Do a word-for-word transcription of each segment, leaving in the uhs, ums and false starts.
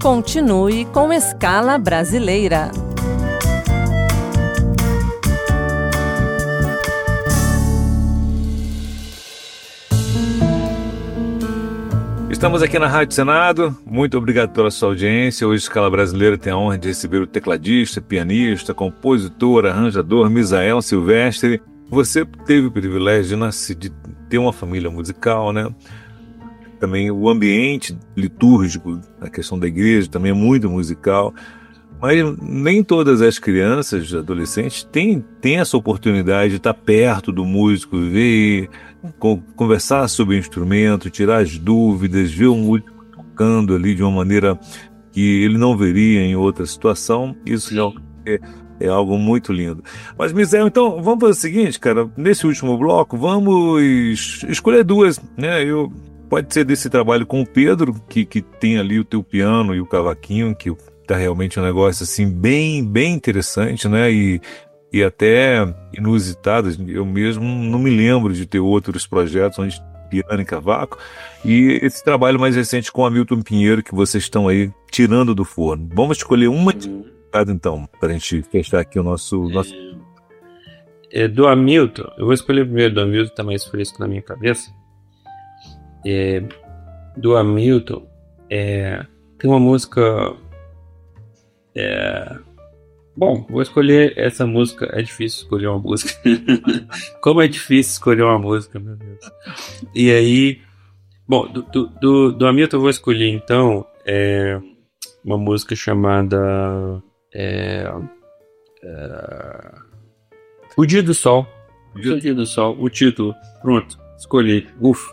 Continue com Escala Brasileira. Estamos aqui na Rádio Senado, muito obrigado pela sua audiência. Hoje Escala Brasileira tem a honra de receber o tecladista, pianista, compositor, arranjador Misael Silvestre. Você teve o privilégio de nascer, de ter uma família musical, né? Também o ambiente litúrgico, a questão da igreja também é muito musical. Mas nem todas as crianças, adolescentes, têm, têm essa oportunidade de estar perto do músico, ver, conversar sobre o instrumento, tirar as dúvidas, ver o músico tocando ali de uma maneira que ele não veria em outra situação. Isso é, é algo muito lindo. Mas, Misael, então, vamos fazer o seguinte, cara, nesse último bloco, vamos escolher duas, né? Eu, pode ser desse trabalho com o Pedro, que, que tem ali o teu piano e o cavaquinho, que tá realmente um negócio assim bem, bem interessante, né? E, e até inusitado. Eu mesmo não me lembro de ter outros projetos onde piano e cavaco. E esse trabalho mais recente com o Hamilton Pinheiro, que vocês estão aí tirando do forno. Vamos escolher uma de cada, então, para a gente fechar aqui o nosso... nosso... É, é do Hamilton, eu vou escolher primeiro do Hamilton, tá mais fresco na minha cabeça. É, do Hamilton, é, tem uma música... É... Bom, vou escolher essa música. É difícil escolher uma música. Como é difícil escolher uma música, meu Deus. E aí, bom, do, do, do, do Hamilton eu vou escolher então é, uma música chamada é, é, O Dia do Sol. O Dia, o Dia do Sol, o título. Pronto, escolhi. Ufa.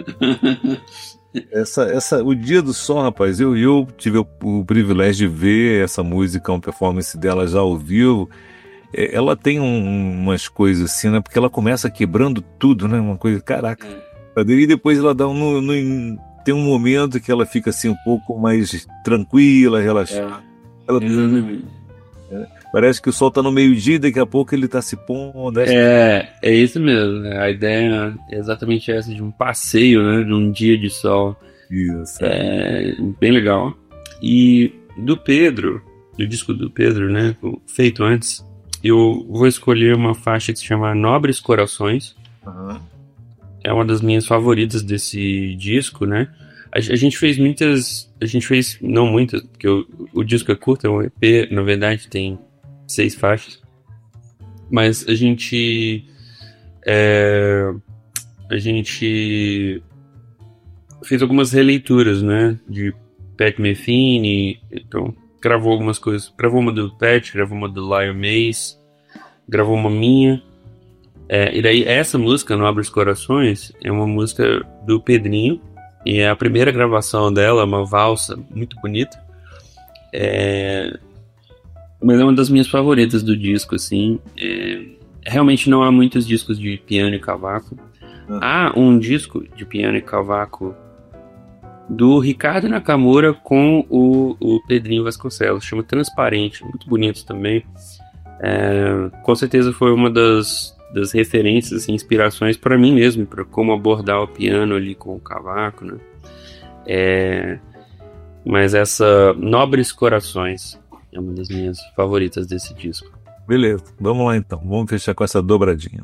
Essa, essa, o Dia do Sol, rapaz, eu, eu tive o, o privilégio de ver essa música, uma performance dela já ao vivo. É, ela tem um, umas coisas assim, né? Porque ela começa quebrando tudo, né? Uma coisa, caraca. E depois ela dá um, no, no, tem um momento que ela fica assim um pouco mais tranquila, relaxada. É. Ela, é, parece que o sol tá no meio-dia e daqui a pouco ele tá se pondo. É, é isso mesmo, né? A ideia é exatamente essa, de um passeio, né? De um dia de sol. Isso. É, bem legal. E do Pedro, do disco do Pedro, né? Feito antes, eu vou escolher uma faixa que se chama Nobres Corações. Uhum. É uma das minhas favoritas desse disco, né? A, a gente fez muitas... A gente fez, não muitas, porque o, o disco é curto, é um E P, na verdade tem seis faixas. Mas a gente... É, a gente fez algumas releituras, né? De Pat Metheny, então gravou algumas coisas. Gravou uma do Pat, gravou uma do Lyle Mays, gravou uma minha. É, e daí essa música, Nobres Corações, é uma música do Pedrinho. E é a primeira gravação dela, uma valsa muito bonita. É... Mas é uma das minhas favoritas do disco, assim. É... Realmente não há muitos discos de piano e cavaco. Uhum. Há um disco de piano e cavaco do Ricardo Nakamura com o, o Pedrinho Vasconcelos. Chama Transparente, muito bonito também. É... Com certeza foi uma das... das referências, assim, inspirações para mim mesmo, para como abordar o piano ali com o cavaco, né? É... Mas essa Nobres Corações é uma das minhas favoritas desse disco. Beleza, vamos lá então, vamos fechar com essa dobradinha.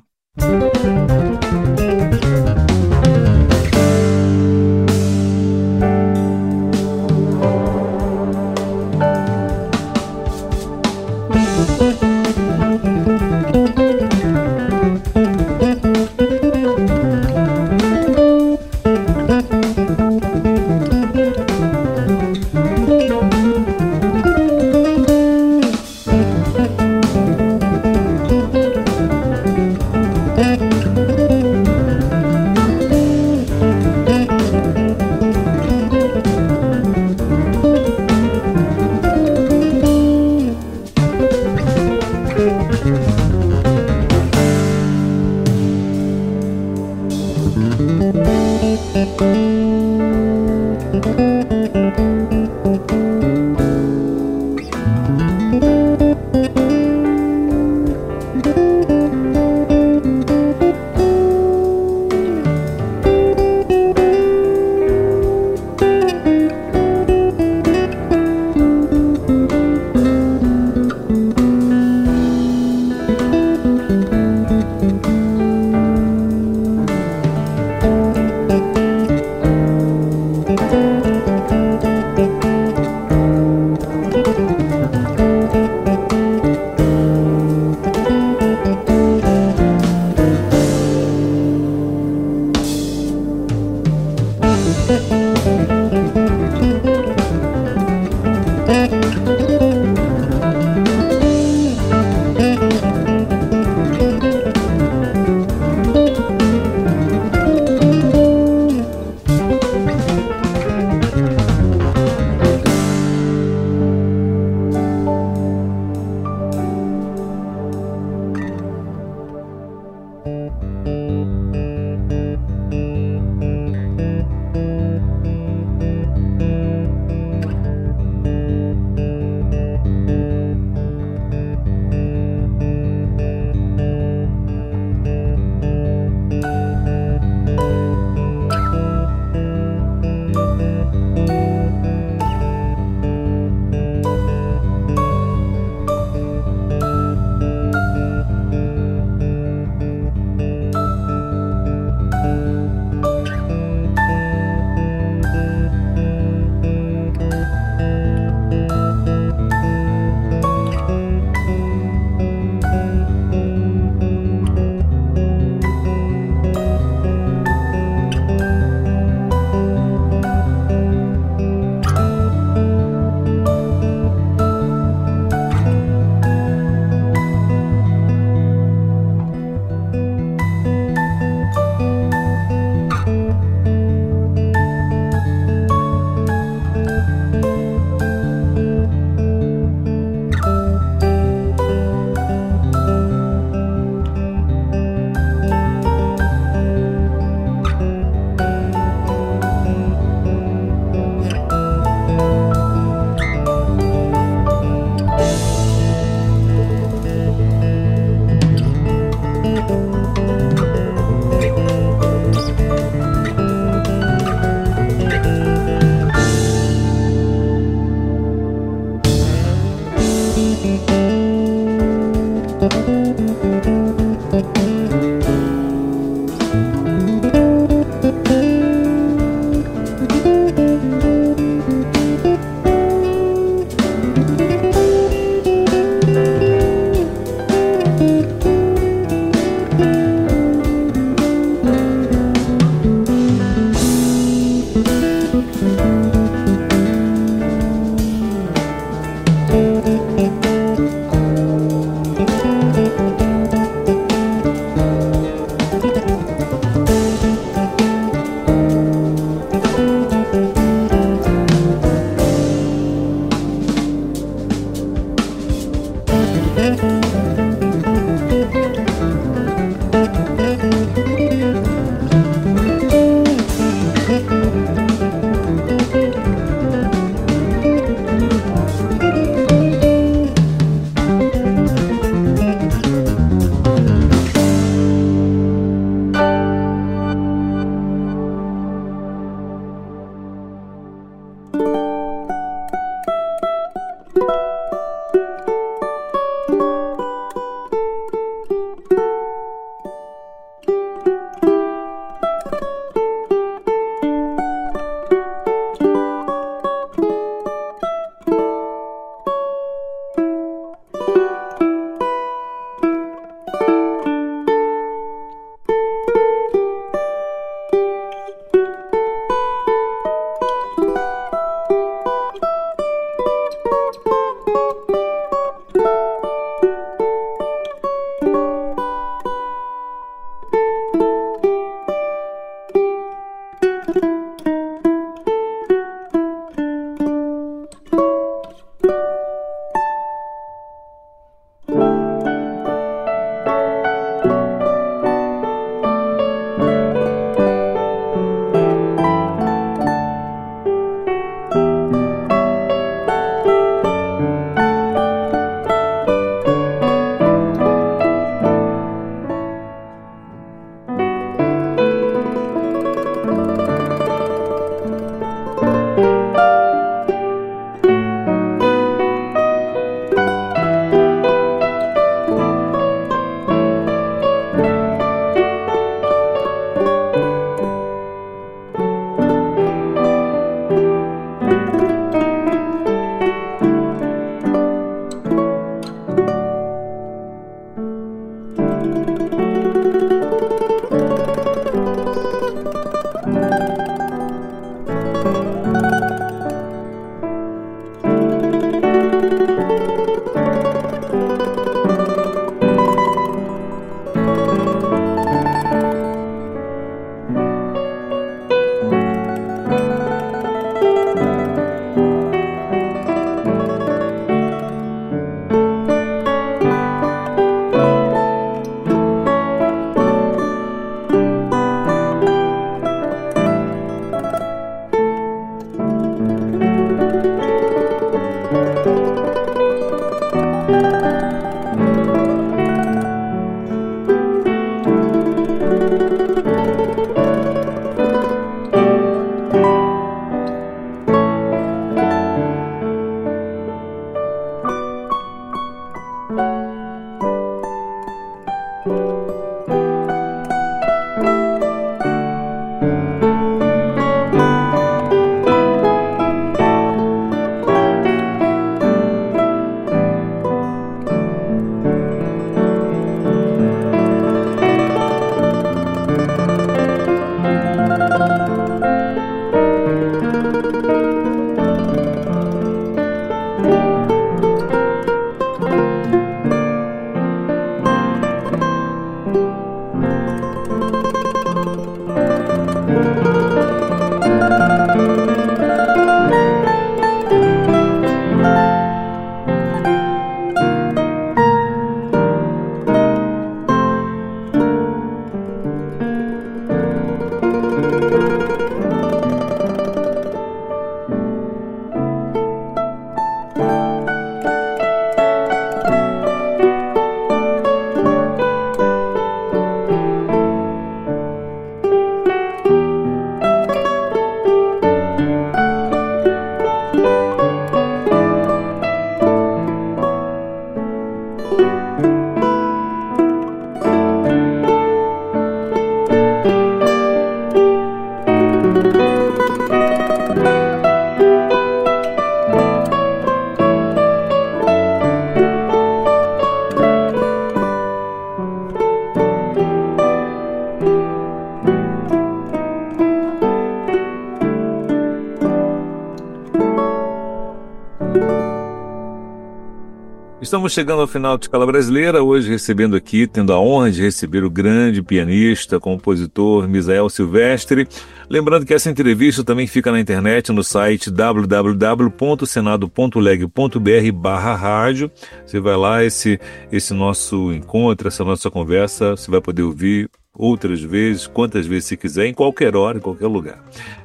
Estamos chegando ao final de Escala Brasileira, hoje recebendo aqui, tendo a honra de receber o grande pianista, compositor Misael Silvestre. Lembrando que essa entrevista também fica na internet no site w w w ponto senado ponto leg ponto b r barra rádio. Você vai lá, esse, esse nosso encontro, essa nossa conversa, você vai poder ouvir outras vezes, quantas vezes você quiser, em qualquer hora, em qualquer lugar.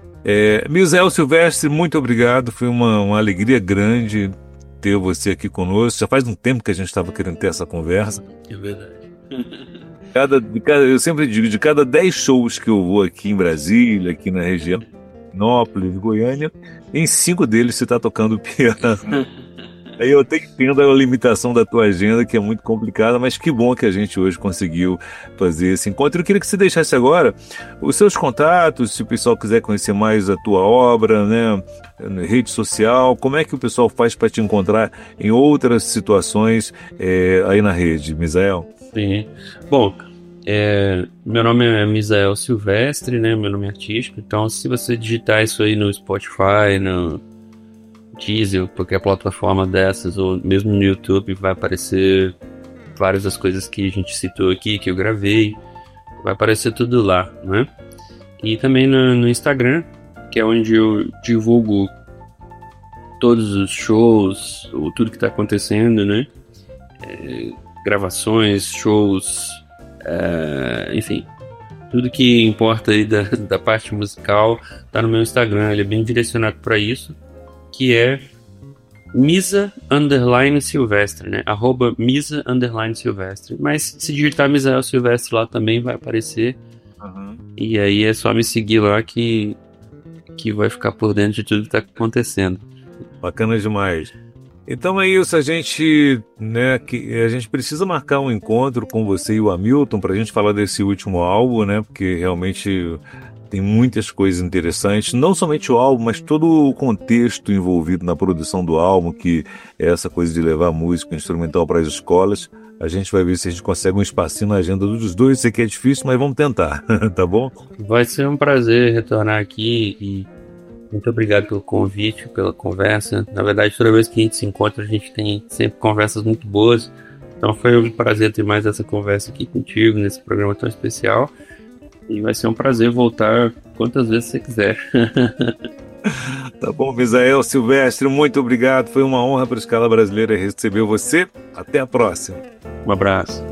É, Misael Silvestre, muito obrigado, foi uma, uma alegria grande ter você aqui conosco. Já faz um tempo que a gente estava querendo ter essa conversa. É verdade. Cada, de cada, eu sempre digo, de cada dez shows que eu vou aqui em Brasília, aqui na região, Nópolis, Goiânia. Em cinco deles você está tocando piano. Aí eu até entendo a limitação da tua agenda, que é muito complicada, mas que bom que a gente hoje conseguiu fazer esse encontro. Eu queria que você deixasse agora os seus contatos, se o pessoal quiser conhecer mais a tua obra, né, rede social, como é que o pessoal faz para te encontrar em outras situações é, aí na rede, Misael? Sim. Bom, é, meu nome é Misael Silvestre, né, meu nome é artístico, então se você digitar isso aí no Spotify, no Deezer, qualquer plataforma dessas, ou mesmo no YouTube, vai aparecer várias das coisas que a gente citou aqui, que eu gravei, vai aparecer tudo lá, né? E também no, no Instagram, que é onde eu divulgo todos os shows, ou tudo que está acontecendo, né? É, gravações, shows, é, enfim, tudo que importa aí da, da parte musical tá no meu Instagram, ele é bem direcionado para isso, que é Misa underline Silvestre, né? Arroba Misa underline Silvestre. Mas se digitar Misael Silvestre lá também vai aparecer. Uhum. E aí é só me seguir lá que, que vai ficar por dentro de tudo que tá acontecendo. Bacana demais. Então é isso, a gente, né, que a gente precisa marcar um encontro com você e o Hamilton pra gente falar desse último álbum, né? Porque realmente tem muitas coisas interessantes, não somente o álbum, mas todo o contexto envolvido na produção do álbum, que é essa coisa de levar música instrumental para as escolas. A gente vai ver se a gente consegue um espacinho na agenda dos dois. Sei que é difícil, mas vamos tentar, tá bom? Vai ser um prazer retornar aqui e muito obrigado pelo convite, pela conversa. Na verdade, toda vez que a gente se encontra, a gente tem sempre conversas muito boas. Então foi um prazer ter mais essa conversa aqui contigo, nesse programa tão especial. E vai ser um prazer voltar quantas vezes você quiser. Tá bom, Misael Silvestre, muito obrigado. Foi uma honra para a Escala Brasileira receber você. Até a próxima. Um abraço.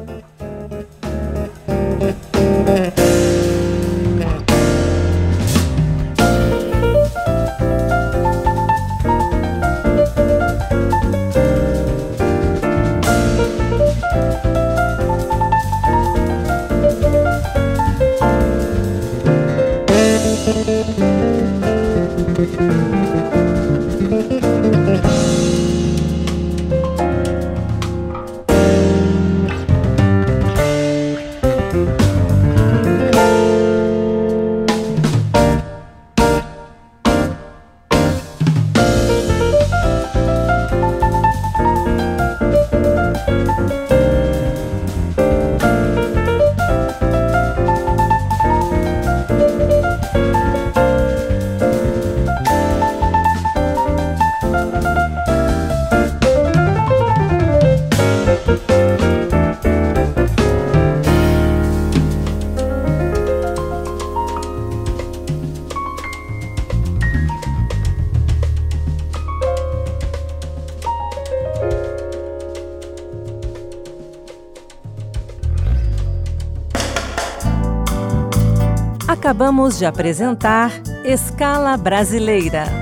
Acabamos de apresentar Escala Brasileira.